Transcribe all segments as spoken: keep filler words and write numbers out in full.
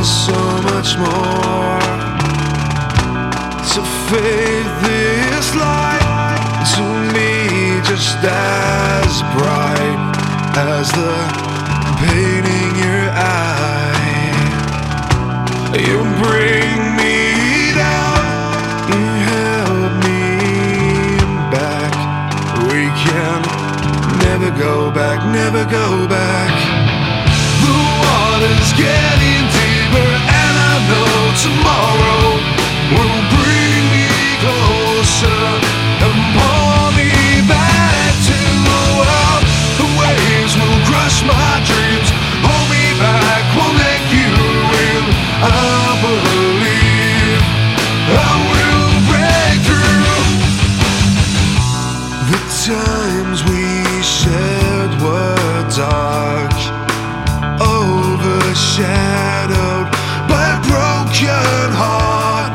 so much more. So faith is light to me, just as bright as the pain in your eye. You bring me down, you help me back. We can never go back, never go back. The water's getting deeper, and I know tomorrow will bring me closer and pull me back to the world. The waves will crush my dreams, hold me back, won't let you in. I believe I will break through. The times we shared were dark, overshadowed by a broken heart.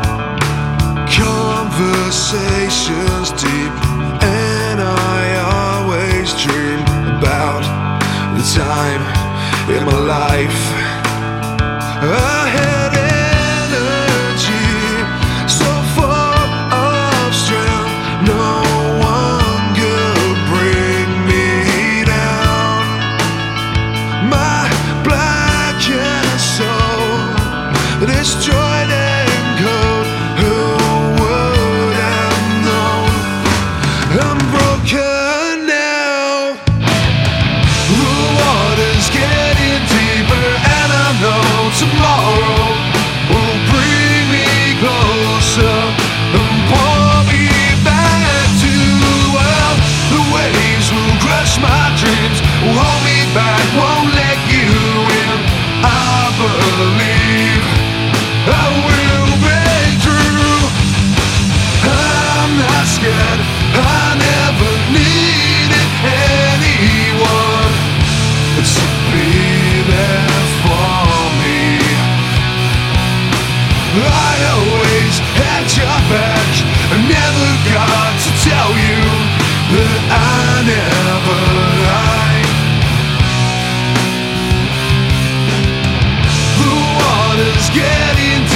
Conversations deep, and I always dream about the time in my life I had energy so full of strength, no one could bring me down. My blackened soul destroyed and cold, who would have known? I'm broken now. The water's getting deeper, and I know tomorrow will bring me closer and pull me back to the world. The waves will crush my dreams, hold me back, won't let you in. I believe I will break through. I'm not scared, I never needed anyone to be there for me. I always had your back, I never got to tell you that I never lied. The water's getting